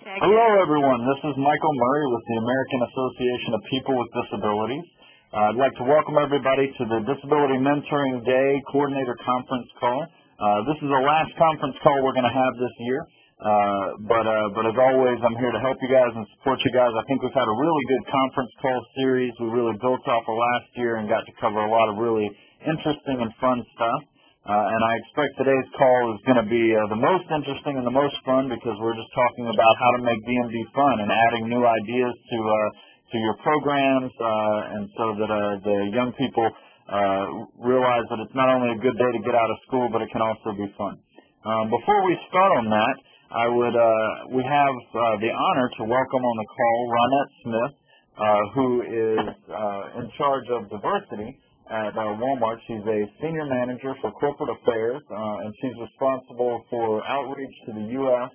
Hello, everyone. This is Michael Murray with the American Association of People with Disabilities. I'd like to welcome everybody to the Disability Mentoring Day Coordinator Conference Call. This is the last conference call we're going to have this year, but as always, I'm here to help you guys and support you guys. I think we've had a really good conference call series. We really built off of last year and got to cover a lot of really interesting and fun stuff. And I expect today's call is going to be the most interesting and the most fun because we're just talking about how to make DMD fun and adding new ideas to your programs, and so that the young people realize that it's not only a good day to get out of school, but it can also be fun. Before we start on that, we have the honor to welcome on the call Ronette Smith, who is in charge of diversity at Walmart. She's a senior manager for corporate affairs, and she's responsible for outreach to the U.S.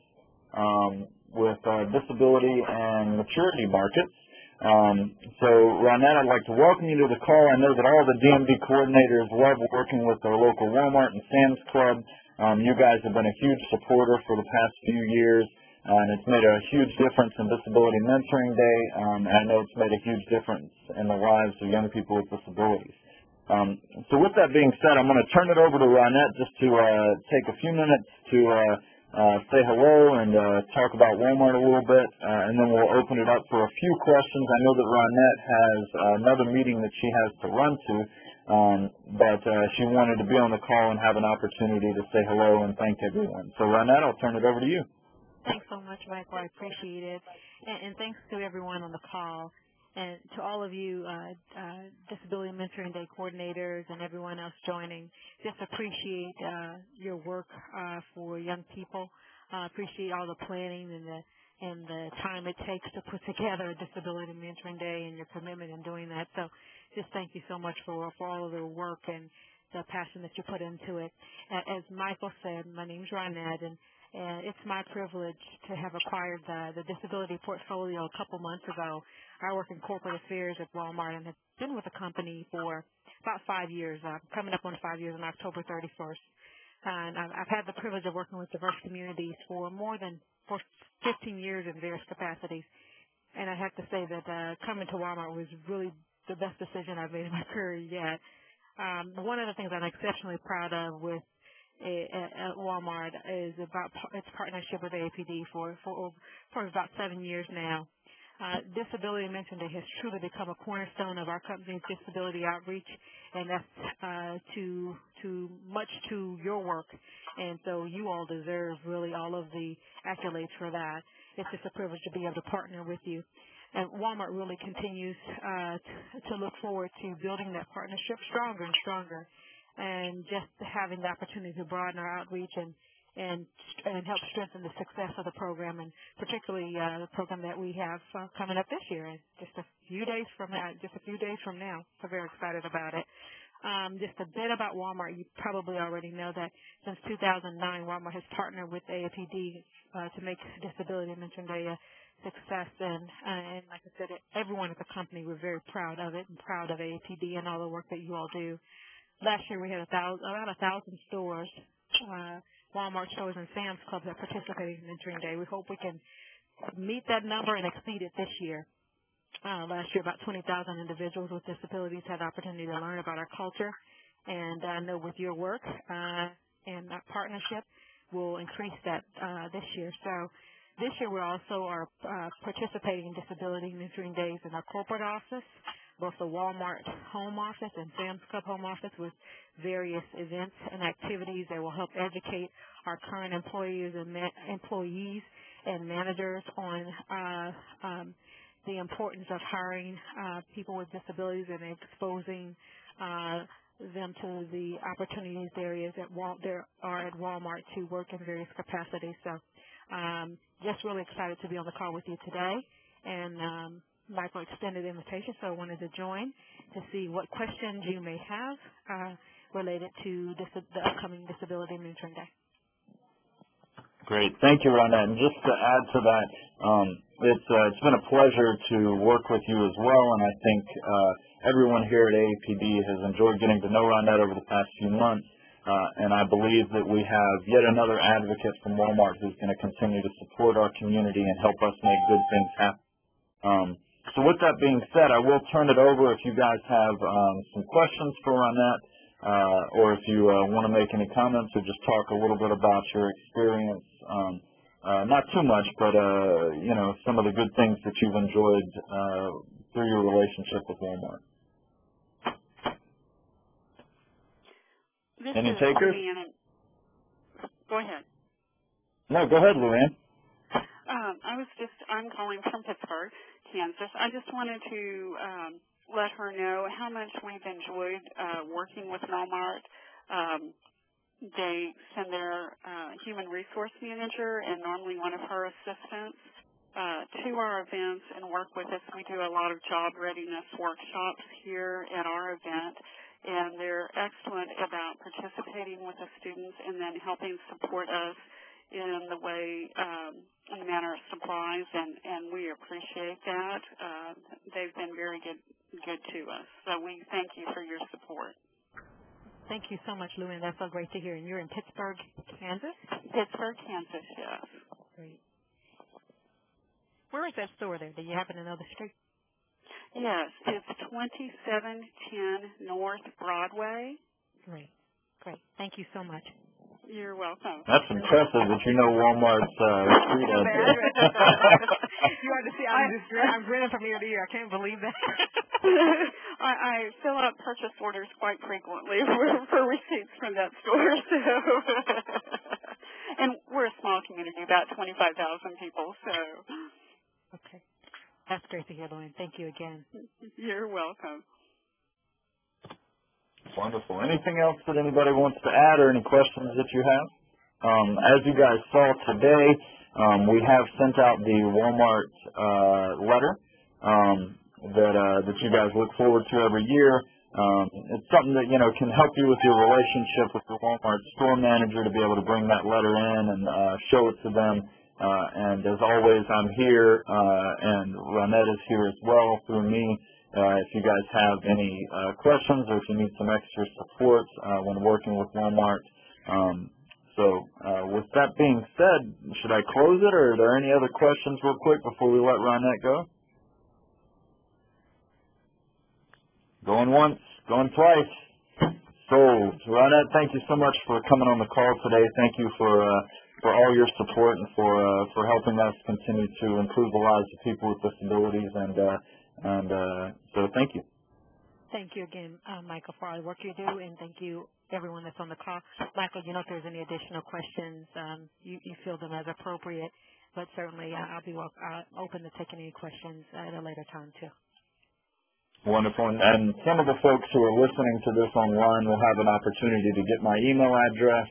With disability and maturity markets. So, Ronette, I'd like to welcome you to the call. I know that all the DMD coordinators love working with our local Walmart and Sam's Club. You guys have been a huge supporter for the past few years, and it's made a huge difference in Disability Mentoring Day, and I know it's made a huge difference in the lives of young people with disabilities. So with that being said, I'm going to turn it over to Ronette just to take a few minutes to say hello and talk about Walmart a little bit, and then we'll open it up for a few questions. I know that Ronette has another meeting that she has to run to, but she wanted to be on the call and have an opportunity to say hello and thank everyone. So Ronette, I'll turn it over to you. Thanks so much, Michael. I appreciate it. And thanks to everyone on the call. And to all of you Disability Mentoring Day coordinators and everyone else joining, just appreciate your work for young people. Appreciate all the planning and the time it takes to put together Disability Mentoring Day and your commitment in doing that. So just thank you so much for all of the work and the passion that you put into it. As Michael said, my name is Ronette, and it's my privilege to have acquired the disability portfolio a couple months ago. I work in corporate affairs at Walmart and have been with the company for about 5 years, coming up on 5 years on October 31st. And I've had the privilege of working with diverse communities for 15 years in various capacities. And I have to say that coming to Walmart was really the best decision I've made in my career yet. One of the things I'm exceptionally proud of with at Walmart is about its partnership with AAPD for about 7 years now. Disability Mentoring Day has truly become a cornerstone of our company's disability outreach, and that's much to your work. And so you all deserve really all of the accolades for that. It's just a privilege to be able to partner with you. And Walmart really continues to look forward to building that partnership stronger and stronger, and just having the opportunity to broaden our outreach and help strengthen the success of the program, and particularly the program that we have coming up this year, and just a few days from now. So very excited about it. Just a bit about Walmart. You probably already know that since 2009, Walmart has partnered with AAPD to make Disability Mentoring Day a success, and like I said, everyone at the company, we're very proud of it and proud of AAPD and all the work that you all do. Last year we had about 1,000 stores, Walmart stores and Sam's Club that participated in Mentoring Day. We hope we can meet that number and exceed it this year. Last year about 20,000 individuals with disabilities had the opportunity to learn about our culture, and I know with your work and that partnership we'll increase that this year. So this year we also are participating in Disability Mentoring Days in our corporate office, both the Walmart home office and Sam's Club home office, with various events and activities that will help educate our current employees and managers on the importance of hiring people with disabilities and exposing them to the opportunities there are at Walmart to work in various capacities. So just really excited to be on the call with you today, and Michael extended the invitation, so I wanted to join to see what questions you may have related to the upcoming Disability Mentoring Day. Great. Thank you, Ronette. And just to add to that, it's been a pleasure to work with you as well, and I think everyone here at AAPD has enjoyed getting to know Ronette over the past few months. and I believe that we have yet another advocate from Walmart who's going to continue to support our community and help us make good things happen. So with that being said, I will turn it over if you guys have some questions for Ronette, or if you want to make any comments or just talk a little bit about your experience. Not too much, but you know, some of the good things that you've enjoyed through your relationship with Walmart. Any takers? Luann. Go ahead. No, go ahead, Luann. I'm calling from Pittsburgh, Kansas. I just wanted to let her know how much we've enjoyed working with Walmart. They send their human resource manager and normally one of her assistants to our events and work with us. We do a lot of job readiness workshops here at our event, and they're excellent about participating with the students and then helping support us in the way, in the manner of supplies, and we appreciate that. They've been very good to us. So we thank you for your support. Thank you so much, Luann. That's so great to hear. And you're in Pittsburgh, Kansas? Pittsburgh, Kansas, yes. Great. Where is that store there? Do you happen to know the street? Yes, it's 2710 North Broadway. Great. Great. Thank you so much. You're welcome. That's impressive that you know Walmart's street address. You ought to see I'm grinning from ear to ear. I can't believe that. I fill out purchase orders quite frequently for receipts from that store. So. And we're a small community, about 25,000 people. So. Okay. That's great to hear, Luann. Thank you again. You're welcome. Wonderful. Anything else that anybody wants to add or any questions that you have? As you guys saw today, we have sent out the Walmart letter that you guys look forward to every year. It's something that, you know, can help you with your relationship with the Walmart store manager to be able to bring that letter in and show it to them. And as always, I'm here, and Ronette is here as well through me. If you guys have any questions or if you need some extra support when working with Walmart. With that being said, should I close it, or are there any other questions real quick before we let Ronette go? Going once, going twice. Sold. Ronette, thank you so much for coming on the call today. Thank you for all your support and for helping us continue to improve the lives of people with disabilities. So thank you. Thank you again, Michael, for all the work you do, and thank you everyone that's on the call. Michael, you know, if there's any additional questions, you field them as appropriate, but certainly I'll be open to taking any questions at a later time too. Wonderful. And some of the folks who are listening to this online will have an opportunity to get my email address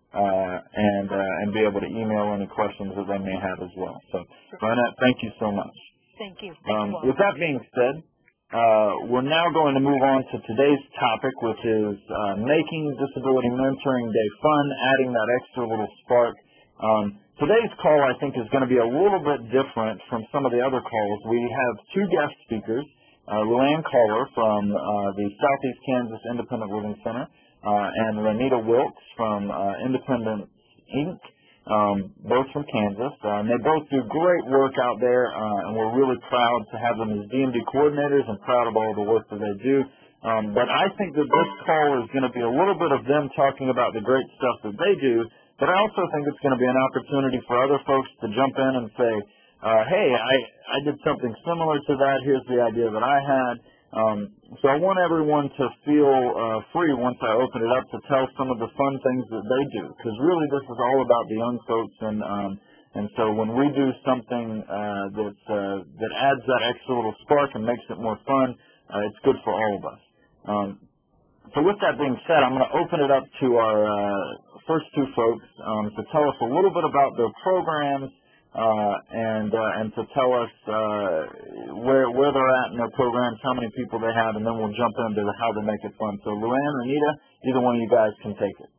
and be able to email any questions that they may have as well. So, Ronette, thank you so much. Thank you. With that being said, we're now going to move on to today's topic, which is making Disability Mentoring Day fun, adding that extra little spark. Today's call, I think, is going to be a little bit different from some of the other calls. We have two guest speakers, Luann Caller from the Southeast Kansas Independent Living Center and Renita Wilkes from Independence, Inc., both from Kansas. And they both do great work out there, and we're really proud to have them as DMD coordinators and proud of all the work that they do. But I think that this call is going to be a little bit of them talking about the great stuff that they do, but I also think it's going to be an opportunity for other folks to jump in and say, hey, I did something similar to that. Here's the idea that I had. So I want everyone to feel free once I open it up to tell some of the fun things that they do, because really this is all about the young folks, and so when we do something that adds that extra little spark and makes it more fun, it's good for all of us. So with that being said, I'm going to open it up to our first two folks to tell us a little bit about their programs, and to tell us where they're at in their programs, how many people they have, and then we'll jump into how they make it fun. So Luann, Renita, either one of you guys can take it.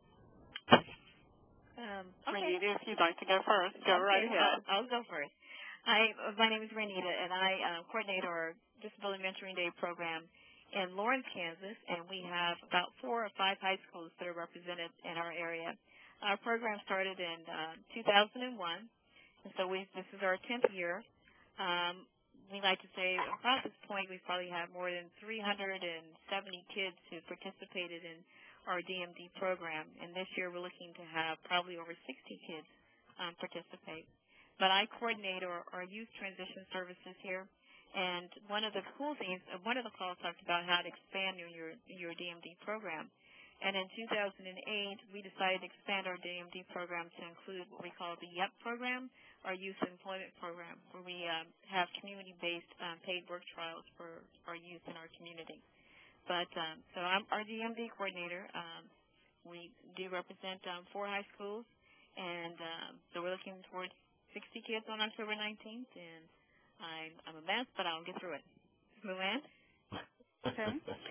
Okay. Renita, if you'd like to go first, go right ahead. I'll go first. Hi, my name is Renita, and I coordinate our Disability Mentoring Day program in Lawrence, Kansas, and we have about 4 or 5 high schools that are represented in our area. Our program started in 2001, and so this is our 10th year. We like to say about this point we probably have more than 370 kids who participated in our DMD program, and this year we're looking to have probably over 60 kids participate. But I coordinate our youth transition services here, and one of the cool things, one of the calls talked about how to expand your DMD program. And in 2008, we decided to expand our DMD program to include what we call the YEP program, our youth employment program, where we have community-based paid work trials for our youth in our community. But so I'm our DMD coordinator. We do represent 4 high schools, and so we're looking towards 60 kids on October 19th, and I'm a mess, but I'll get through it. Luann? Okay.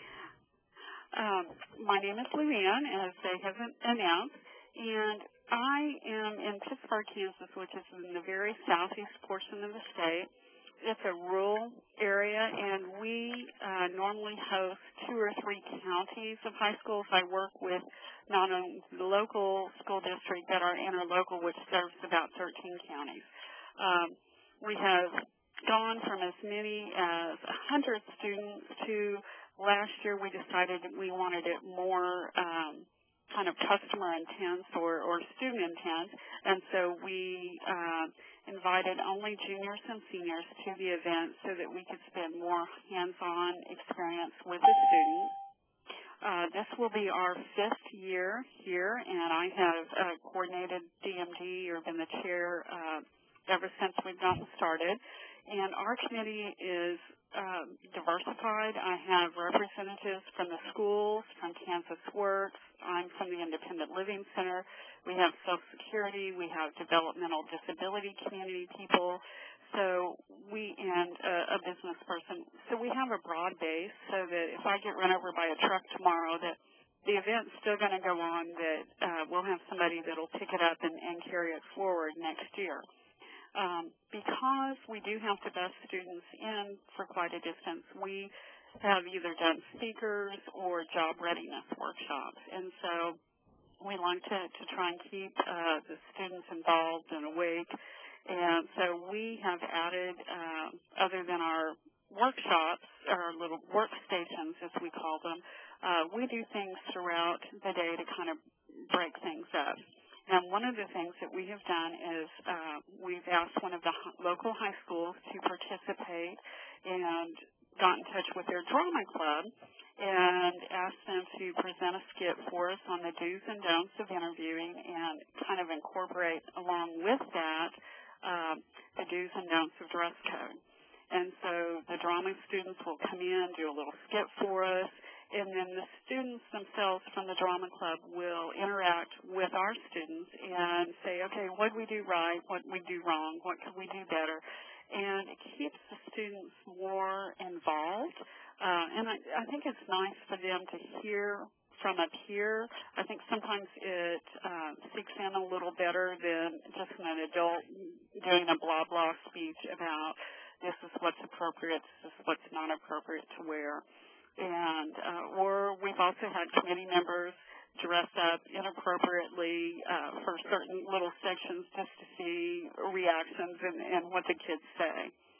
My name is Luann, as they haven't announced, and I am in Pittsburg, Kansas, which is in the very southeast portion of the state. It's a rural area, and we normally host 2 or 3 counties of high schools. I work with not only the local school district, but our interlocal, which serves about 13 counties. We have gone from as many as 100 students to last year we decided that we wanted it more kind of customer intense or student intense, and so we invited only juniors and seniors to the event so that we could spend more hands-on experience with the students. This will be our 5th year here, and I have coordinated DMD or been the chair ever since we've gotten started. And our committee is diversified. I have representatives from the schools, from Kansas Works. I'm from the Independent Living Center. We have Social Security. We have developmental disability community people. So and a business person. So we have a broad base so that if I get run over by a truck tomorrow, that the event's still going to go on, that we'll have somebody that will pick it up and carry it forward next year. Because we do have to bus students in for quite a distance, we have either done speakers or job readiness workshops. And so we like to try and keep the students involved and awake. And so we have added, other than our workshops, our little workstations, as we call them, we do things throughout the day to kind of break things up. And one of the things that we have done is we've asked one of the local high schools to participate and got in touch with their drama club and asked them to present a skit for us on the do's and don'ts of interviewing and kind of incorporate along with that the do's and don'ts of dress code. And so the drama students will come in, do a little skit for us, and then the students themselves from the drama club will interact with our students and say, okay, what did we do right, what did we do wrong, what could we do better? And it keeps the students more involved. And I think it's nice for them to hear from a peer. I think sometimes it sinks in a little better than just an adult doing a blah, blah speech about this is what's appropriate, this is what's not appropriate to wear. And or we've also had committee members dress up inappropriately for certain little sections just to see reactions and what the kids say.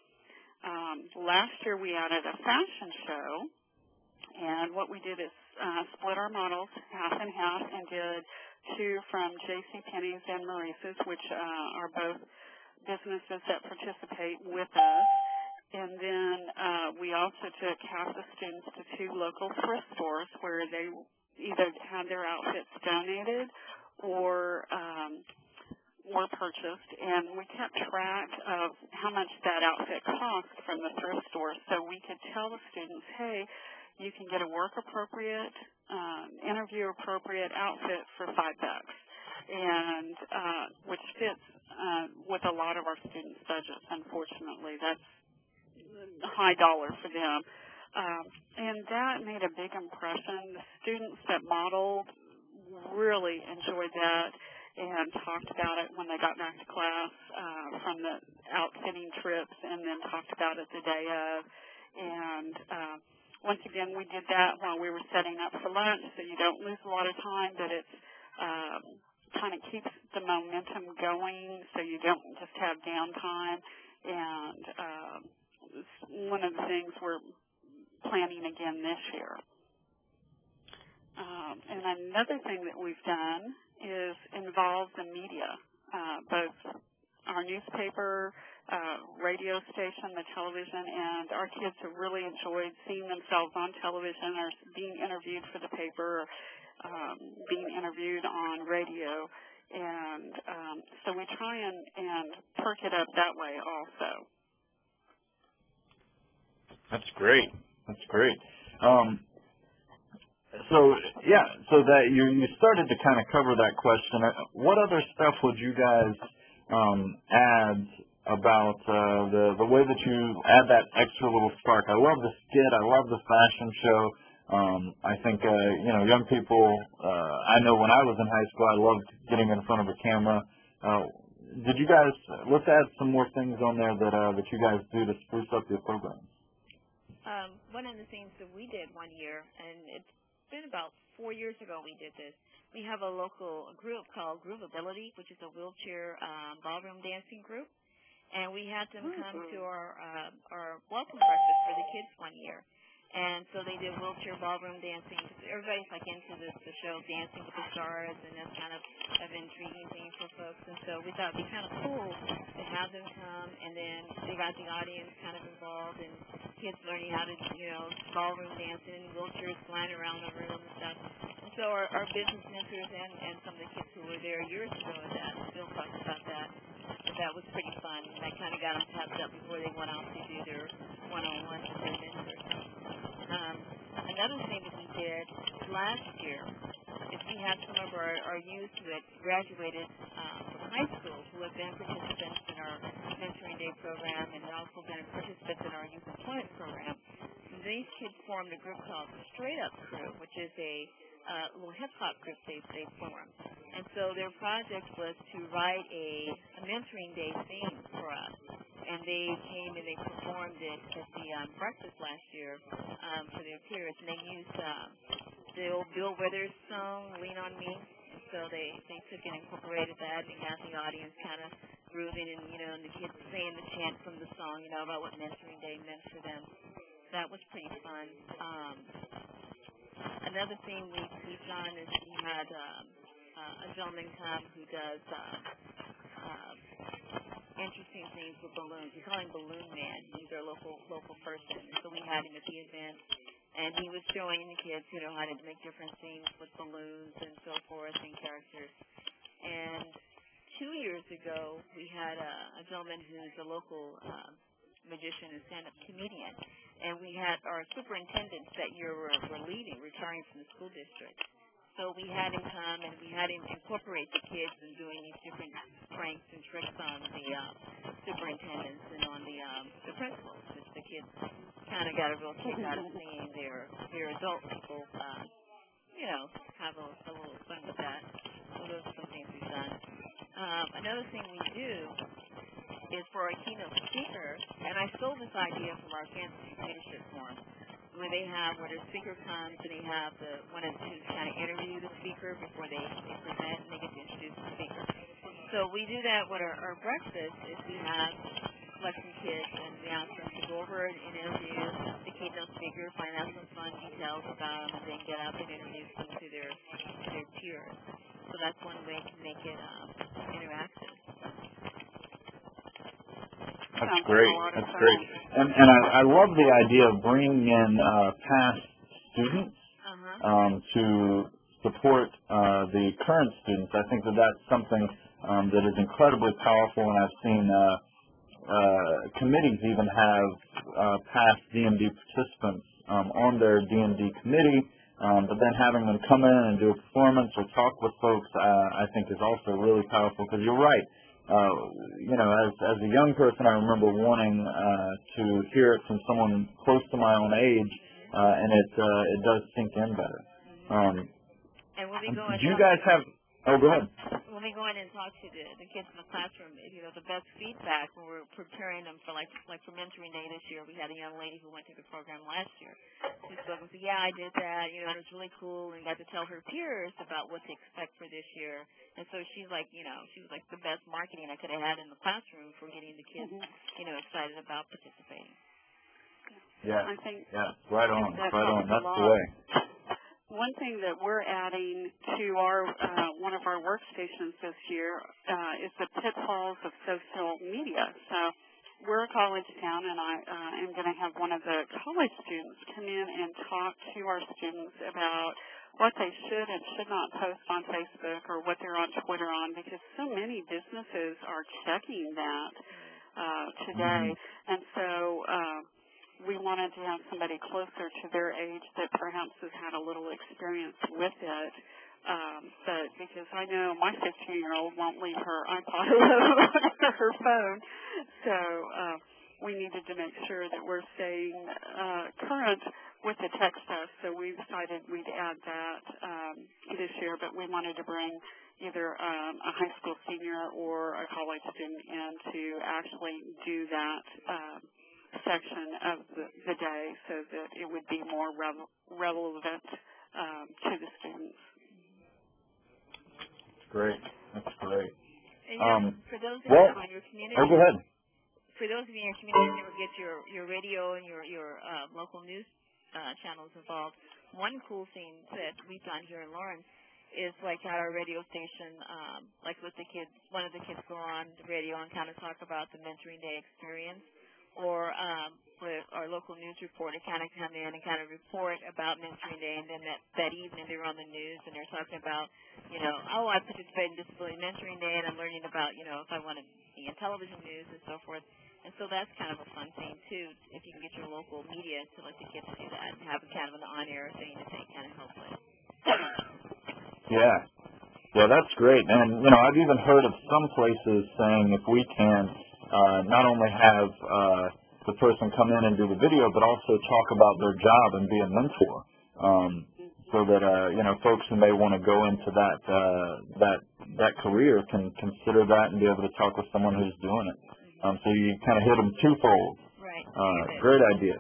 Last year we added a fashion show, and what we did is split our models half and half and did 2 from JCPenney's and Maurice's, which are both businesses that participate with us. And then we also took half the students to 2 local thrift stores where they either had their outfits donated or were purchased. And we kept track of how much that outfit cost from the thrift store so we could tell the students, hey, you can get a work-appropriate, interview-appropriate outfit for $5. And which fits with a lot of our students' budgets, unfortunately. That's high dollar for them. And that made a big impression. The students that modeled really enjoyed that and talked about it when they got back to class from the outfitting trips, and then talked about it the day of. And once again, we did that while we were setting up for lunch, so you don't lose a lot of time, but it's kind of keeps the momentum going so you don't just have downtime. And one of the things we're planning again this year. And another thing that we've done is involve the media, both our newspaper, radio station, the television, and our kids have really enjoyed seeing themselves on television or being interviewed for the paper, or being interviewed on radio. And so we try and perk it up that way also. That's great. That's great. So that you started to kind of cover that question. What other stuff would you guys add about the way that you add that extra little spark? I love the skit. I love the fashion show. I think young people. I know when I was in high school, I loved getting in front of a camera. Did you guys? Let's add some more things on there that you guys do to spruce up your programs. One of the things that we did one year, and it's been about 4 years ago we did this, we have a local group called Groovability, which is a wheelchair ballroom dancing group, and we had them come to our welcome breakfast for the kids one year. And so they did wheelchair ballroom dancing. Everybody's like into the show Dancing with the Stars, and that's kind of an intriguing thing for folks. And so we thought it'd be kind of cool to have them come, and then they got the audience kind of involved, and kids learning how to, ballroom dancing, wheelchairs flying around the room and stuff. And so our business mentors and some of the kids who were there years ago at that still talked about that. But that was pretty fun. And that kind of got them tapped up before they went out to do their one-on-one with their mentors. Another thing that we did last year is we had some of our youth who had graduated from high school who have been participants in our Mentoring Day program and had also been participants in our youth employment program. And these kids formed a group called Straight Up Crew, which is a little hip-hop group they formed. And so their project was to write a Mentoring Day theme for us. And they came and they performed it at the breakfast last year for their peers. And they used the old Bill Withers song, Lean on Me. And so they took and incorporated that and got the audience kind of grooving and, and the kids saying the chant from the song, about what Mentoring Day meant for them. That was pretty fun. Another thing we've done is we had a gentleman come who does interesting things with balloons. We call him Balloon Man. He's our local person. So we had him at the event, and he was showing the kids, how to make different things with balloons and so forth and characters. And 2 years ago, we had a gentleman who's a local magician and stand-up comedian, and we had our superintendents that year were leaving, retiring from the school district. So we had him come, and we had him incorporate the kids in doing these different pranks and tricks on the superintendents and on the principals, which the kids kind of got a real kick out of seeing their adult people, have a little fun with that. So those are some things we've done. Another thing we do is for our keynote speaker, and I stole this idea from our Kansas City Leadership Forum, where the speaker comes and they have one of the students kind of interview the speaker before they present, and they get to introduce the speaker. So we do that with our breakfast is we have select some kids and we ask them to go over and interview the keynote speaker, find out some fun details about them, and then get up and introduce them to their peers. So that's one way to make it interactive. That's great. That's great. And I love the idea of bringing in past students to support the current students. I think that's something that is incredibly powerful, and I've seen committees even have past DMD participants on their DMD committee, but then having them come in and do a performance or talk with folks, I think is also really powerful, because you're right. As a young person, I remember wanting to hear it from someone close to my own age, and it does sink in better. And we'll be going. Do you guys have? Oh, go ahead. when we go in and talk to the kids in the classroom, the best feedback when we're preparing them for like for mentoring day this year, we had a young lady who went through the program last year. She spoke and said, yeah, I did that, and it was really cool, and got to tell her peers about what to expect for this year. And so she's like, she was like the best marketing I could have had in the classroom for getting the kids, excited about participating. Yeah, I think right on. That's the way. One thing that we're adding to our one of our workstations this year is the pitfalls of social media. So we're a college town, and I am going to have one of the college students come in and talk to our students about what they should and should not post on Facebook or what they're on Twitter on, because so many businesses are checking that today. And so we wanted to have somebody closer to their age that perhaps has had a little experience with it. But because I know my 15-year-old won't leave her iPod alone or her phone, so we needed to make sure that we're staying current with the tech stuff. So we decided we'd add that this year, but we wanted to bring either a high school senior or a college student in to actually do that section of the day so that it would be more relevant to the students. That's great. And for those of you in your community, go ahead. For those of you in your community who never get your radio and your local news channels involved, one cool thing that we've done here in Lawrence is like at our radio station, like with the kids, one of the kids go on the radio and kind of talk about the Mentoring Day experience. Or our local news reporter kind of come in and kind of report about Mentoring Day, and then that evening they're on the news and they're talking about, I participate in Disability Mentoring Day, and I'm learning about, if I want to be in television news and so forth. And so that's kind of a fun thing, too, if you can get your local media to let the kids do that and have kind of an on-air thing that they kind of help with. Yeah, that's great. And, I've even heard of some places saying if we can not only have the person come in and do the video, but also talk about their job and be a mentor, so that folks who may want to go into that career can consider that and be able to talk with someone who's doing it. So you kind of hit them twofold. Right. Great ideas.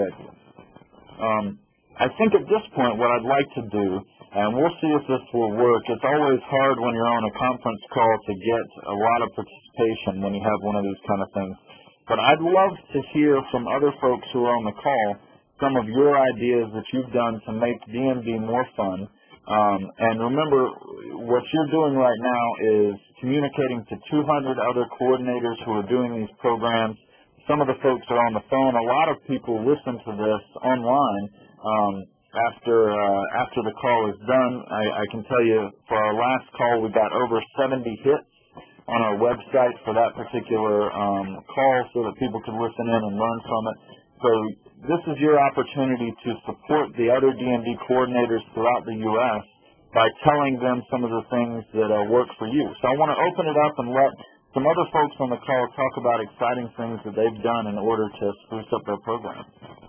I think at this point what I'd like to do, and we'll see if this will work, it's always hard when you're on a conference call to get a lot of participation when you have one of these kind of things. But I'd love to hear from other folks who are on the call some of your ideas that you've done to make DMD more fun. And remember, what you're doing right now is communicating to 200 other coordinators who are doing these programs. Some of the folks are on the phone. A lot of people listen to this online. After the call is done, I can tell you for our last call we got over 70 hits on our website for that particular call so that people could listen in and learn from it. So this is your opportunity to support the other DMD coordinators throughout the U.S. by telling them some of the things that work for you. So I want to open it up and let some other folks on the call talk about exciting things that they've done in order to spruce up their program.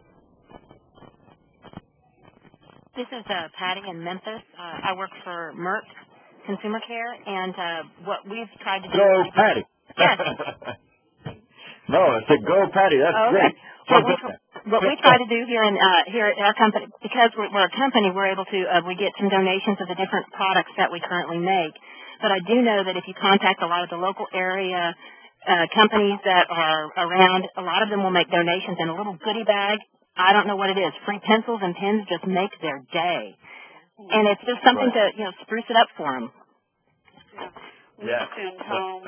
This is Patty in Memphis. I work for Merck Consumer Care, and what we've tried to do... Go, Patty! Yes. No, I said go, Patty. That's great. What we try to do here at our company, because we're a company, we're able to we get some donations of the different products that we currently make. But I do know that if you contact a lot of the local area companies that are around, a lot of them will make donations in a little goodie bag. I don't know what it is. Free pencils and pens just make their day. And it's just something to, spruce it up for them. We send home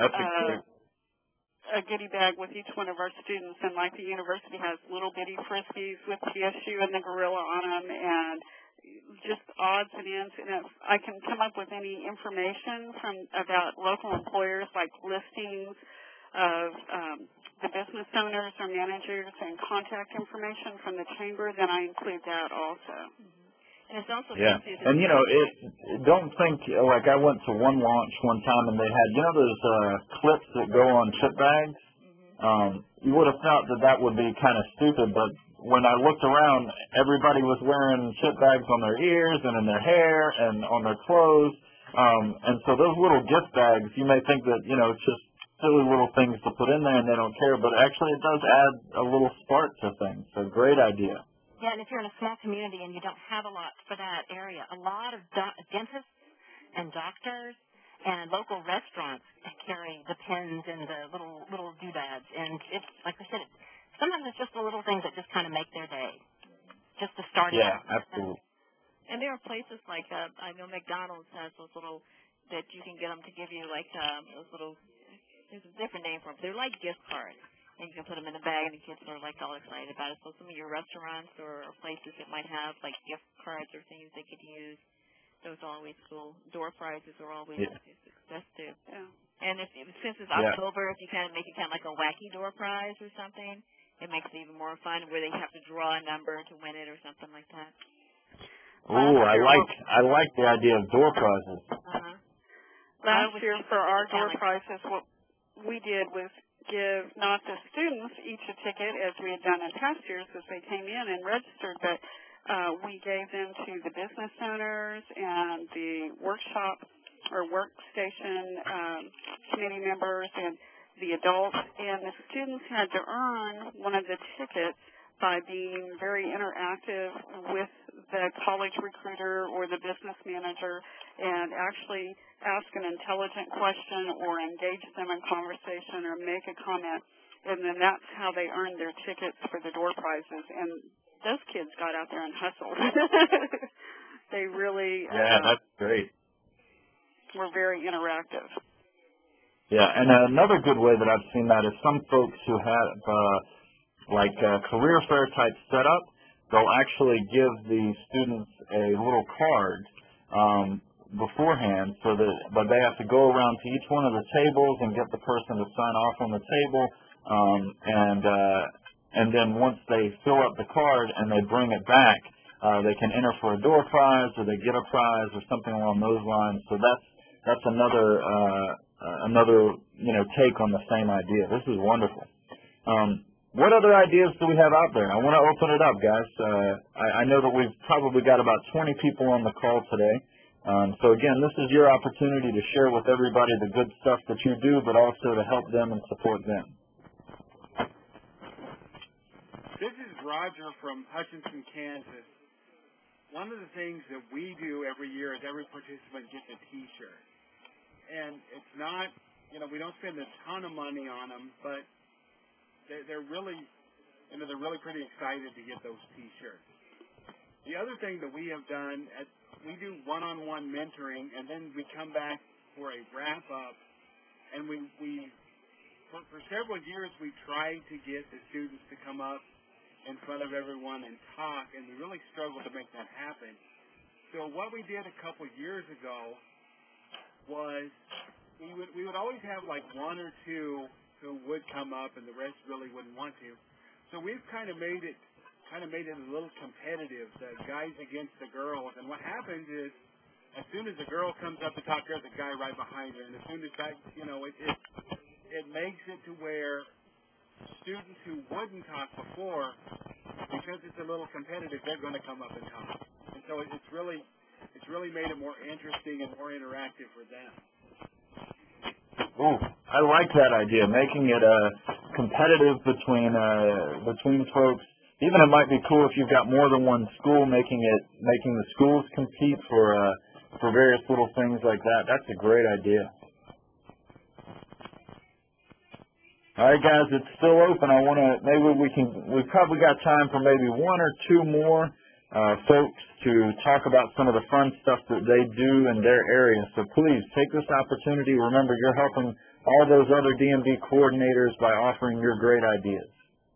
a goodie bag with each one of our students, and like the university has little bitty Frisbees with TSU and the gorilla on them, and just odds and ends. And if I can come up with any information about local employers, like listings of the business owners or managers and contact information from the chamber, then I include that also. And it's also and don't think, like I went to one launch one time and they had, those clips that go on chip bags? You would have thought that would be kind of stupid, but when I looked around, everybody was wearing chip bags on their ears and in their hair and on their clothes. And so those little gift bags, you may think that, it's just silly little things to put in there and they don't care, but actually it does add a little spark to things. So great idea. Yeah, and if you're in a small community and you don't have a lot for that area, a lot of dentists and doctors and local restaurants carry the pins and the little doodads. And it's, like I said, sometimes it's just the little things that just kind of make their day, just to start it. Yeah, absolutely. And there are places like, I know McDonald's has those little, that you can get them to give you like those little, there's a different name for them. They're like gift cards. And you can put them in a bag, and the kids are like all excited about it. So some of your restaurants or places that might have like gift cards or things they could use, those are always cool. Door prizes are always a success too. Yeah. And since it's October, if you kind of make it kind of like a wacky door prize or something, it makes it even more fun where they have to draw a number to win it or something like that. Ooh, I like the idea of door prizes. Last year for our door prizes, what we did was give not the students each a ticket as we had done in past years as they came in and registered, but we gave them to the business owners and the workshop or workstation committee members and the adults, and the students had to earn one of the tickets by being very interactive with the college recruiter or the business manager and actually ask an intelligent question or engage them in conversation or make a comment. And then that's how they earned their tickets for the door prizes. And those kids got out there and hustled. They really that's great. Were very interactive. Yeah, and another good way that I've seen that is some folks who have like career fair type setup, they'll actually give the students a little card beforehand, but they have to go around to each one of the tables and get the person to sign off on the table, and then once they fill up the card and they bring it back, they can enter for a door prize or they get a prize or something along those lines. So that's another take on the same idea. This is wonderful. What other ideas do we have out there? I want to open it up, guys. I know that we've probably got about 20 people on the call today. So, again, this is your opportunity to share with everybody the good stuff that you do, but also to help them and support them. This is Roger from Hutchinson, Kansas. One of the things that we do every year is every participant gets a T-shirt. And it's not, we don't spend a ton of money on them, but they're really pretty excited to get those T-shirts. The other thing that we have done, we do one-on-one mentoring, and then we come back for a wrap-up, and for several years we tried to get the students to come up in front of everyone and talk, and we really struggled to make that happen. So what we did a couple years ago was we would always have like one or two who would come up, and the rest really wouldn't want to. So we've kind of made it a little competitive, the guys against the girls. And what happens is, as soon as a girl comes up to talk, there's a guy right behind her, and as soon as that, it makes it to where students who wouldn't talk before, because it's a little competitive, they're going to come up and talk. And so it's really made it more interesting and more interactive for them. Ooh, I like that idea, making it competitive between folks. Even it might be cool if you've got more than one school, making the schools compete for various little things like that. That's a great idea. All right, guys, it's still open. We've probably got time for maybe one or two more folks to talk about some of the fun stuff that they do in their area. So please take this opportunity. Remember, you're helping all those other DMV coordinators by offering your great ideas.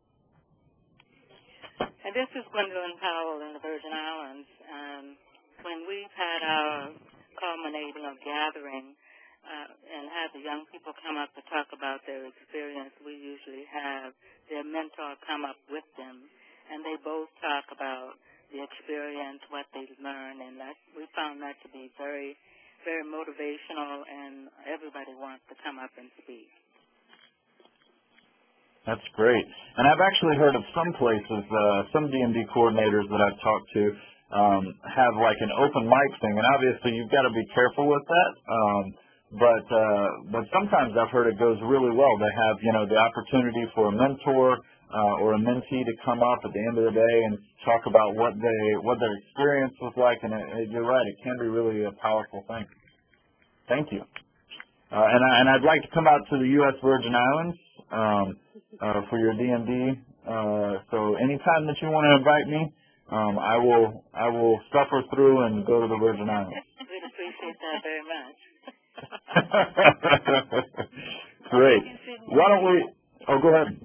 And this is Gwendolyn Powell in the Virgin Islands. When we've had our culminating of gathering and have the young people come up to talk about their experience, we usually have their mentor come up with them, and they both talk about the experience, what they've learned, and we found that to be very, very motivational, and everybody wants to come up and speak. That's great. And I've actually heard of some places, some DMV coordinators that I've talked to, have like an open mic thing, and obviously you've got to be careful with that. But sometimes I've heard it goes really well. They have, the opportunity for a mentor or a mentee to come up at the end of the day and talk about what their experience was like, and you're right, it can be really a powerful thing. Thank you. And I'd like to come out to the U.S. Virgin Islands for your DMD. So anytime that you want to invite me, I will suffer through and go to the Virgin Islands. We'd appreciate that very much. Great. Why don't we? Oh, go ahead.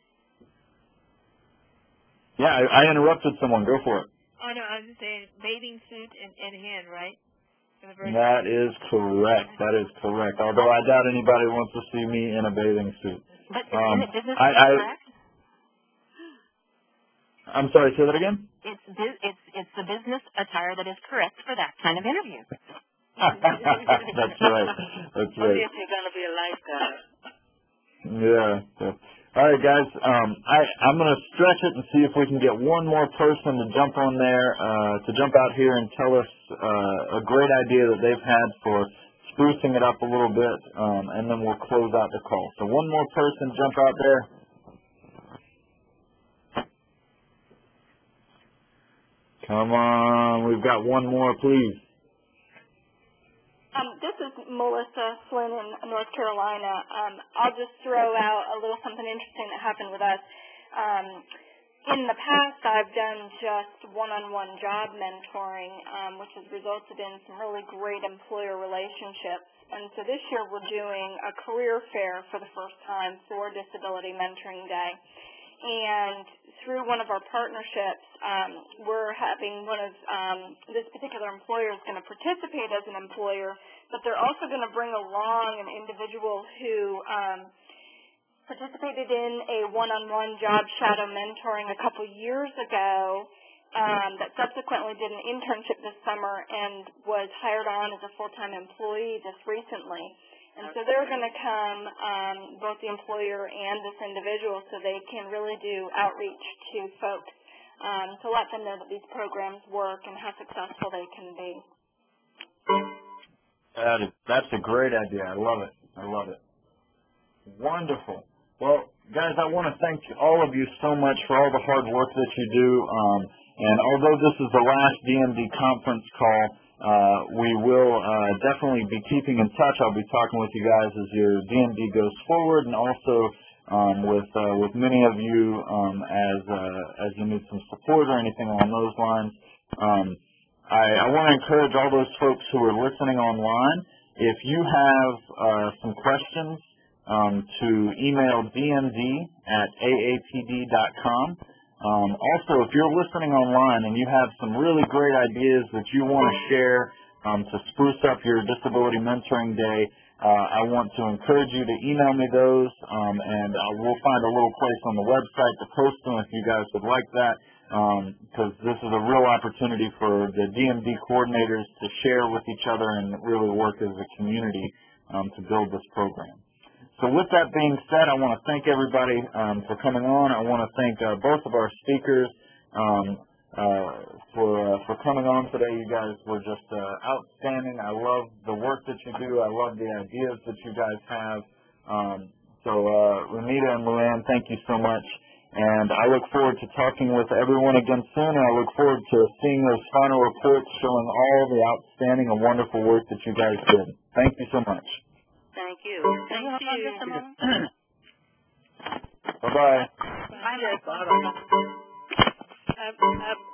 Yeah, I interrupted someone. Go for it. Oh, no, I was just saying bathing suit in hand, right? That is correct. That is correct. Although I doubt anybody wants to see me in a bathing suit. But isn't it business correct? I'm sorry, say that again? It's the business attire that is correct for that kind of interview. That's right. That's right. If you're going to be a lifeguard. Yeah. All right, guys. I'm going to stretch it and see if we can get one more person to jump on there, to jump out here and tell us a great idea that they've had for sprucing it up a little bit, and then we'll close out the call. So one more person jump out there. Come on. We've got one more, please. This is Melissa Flynn in North Carolina. I'll just throw out a little something interesting that happened with us. In the past, I've done just one-on-one job mentoring, which has resulted in some really great employer relationships. And so this year we're doing a career fair for the first time for Disability Mentoring Day. And through one of our partnerships, we're having this particular employer is going to participate as an employer, but they're also going to bring along an individual who participated in a one-on-one job shadow mentoring a couple years ago that subsequently did an internship this summer and was hired on as a full-time employee just recently. And so they're going to come, both the employer and this individual, so they can really do outreach to folks to let them know that these programs work and how successful they can be. That's a great idea. I love it. I love it. Wonderful. Well, guys, I want to thank all of you so much for all the hard work that you do. And although this is the last DMD conference call, we will definitely be keeping in touch. I'll be talking with you guys as your DMD goes forward, and also with many of you as you need some support or anything along those lines. I want to encourage all those folks who are listening online, if you have some questions, to email dmd@aapd.com. Also, if you're listening online and you have some really great ideas that you want to share to spruce up your Disability Mentoring Day, I want to encourage you to email me those, and we'll find a little place on the website to post them if you guys would like that, because this is a real opportunity for the DMD coordinators to share with each other and really work as a community to build this program. So with that being said, I want to thank everybody for coming on. I want to thank both of our speakers for coming on today. You guys were just outstanding. I love the work that you do. I love the ideas that you guys have. So Renita and Luann, thank you so much. And I look forward to talking with everyone again soon, and I look forward to seeing those final reports showing all the outstanding and wonderful work that you guys did. Thank you so much. Thank you. Thank you. Bye-bye. Bye.